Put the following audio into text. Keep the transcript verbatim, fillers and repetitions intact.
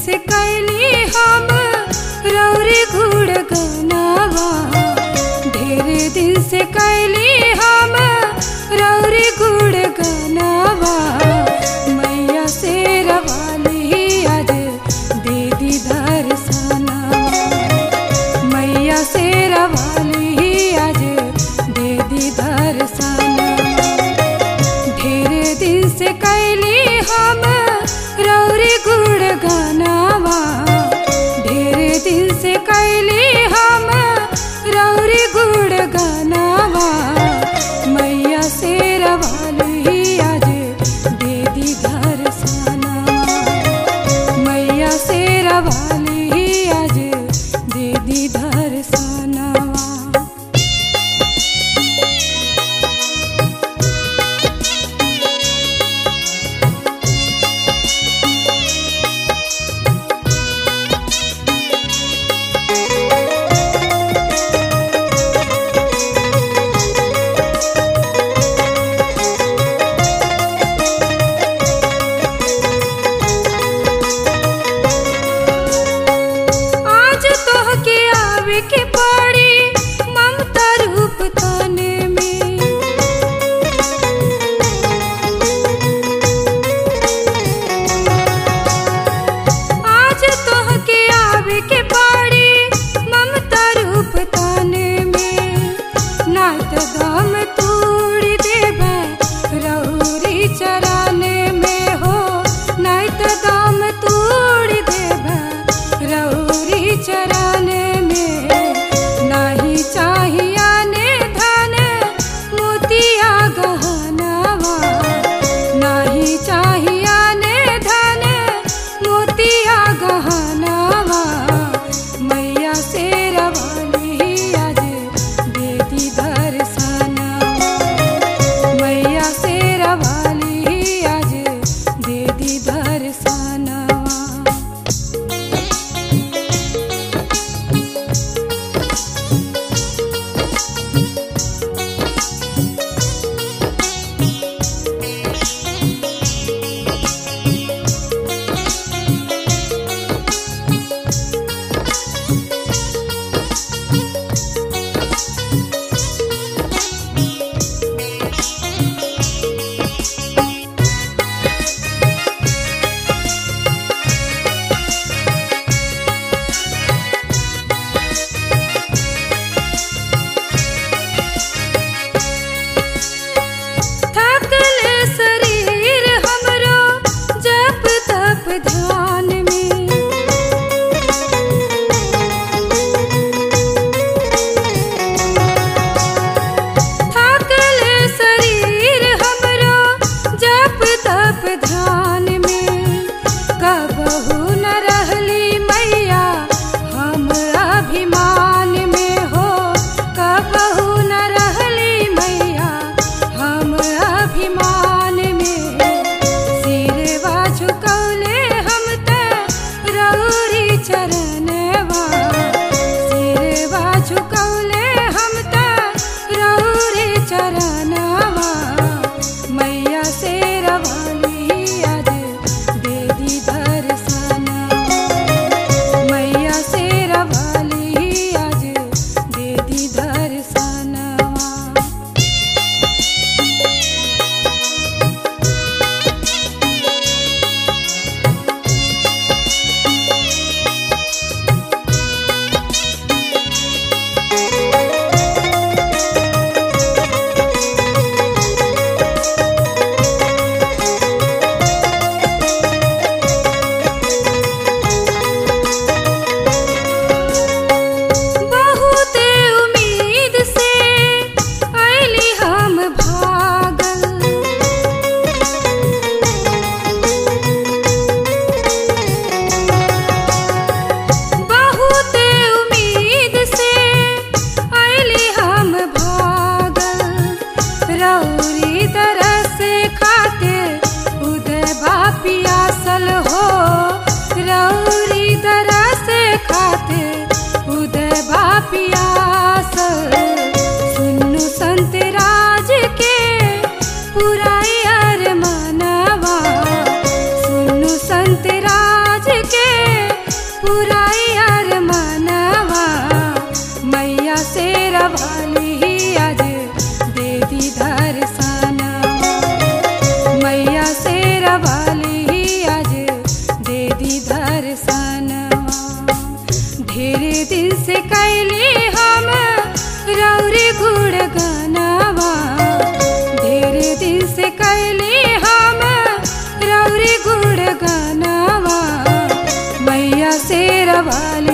से कैली हम रौरी गुड़ गनावा, ढेर दिन से कैली हम रौरी गुड़ गनावा। मैया से रवाली आज दे दी दर्शनवा, मैया से रवाली आज दे दी दर्शनवा। ढेर दिन से कैली हम रौरी गुड़ गनावा, ढेर दिन से कैली हम रौरी गुड़ गनावा। मैया से रवाली आज दे दी दर्शनवा, मैया से रवाली आज दे दी दर्शनवा। के पड़ी ममता रूप तन में, आज तोह के आवे के पड़ी ममता रूप तन में। नात दम तोड़ देबे रौरी चरण में हो, नात दम तोड़ देबे रौरी चरण में। नहीं चाहिया ने धन मोतिया गहनावा, नहीं चाहिया ने धन मोतिया गहनावा। मैया से रवाली आज दे दी दर्शनवा, मैया से रवाली आज दे दी दर्शनवा। ध्यान में थकल शरीर हमरो जप तप ध्यान में। कबहू न रहली मैया हम अभिमान में हो, कबहू न रहली मैया हम अभिमान में। सिरवा झुकौले रौरी चरणवा, सिरवा झुकौले हम त रौरी चरणवा। मैया से रवाली आज दे दी दर्शनवा, मैया से रवाली आज दे दी दर्शनवा। शेरा वाली आज दे दी दर्शनवा। मैया शेरा वाली आज दे दी दर्शनवा। ढेर दिन से कैली हम रौरी गुणगानवा। ढेर दिन से कैली हम रौरी गुणगानवा। मैया शेरा वाली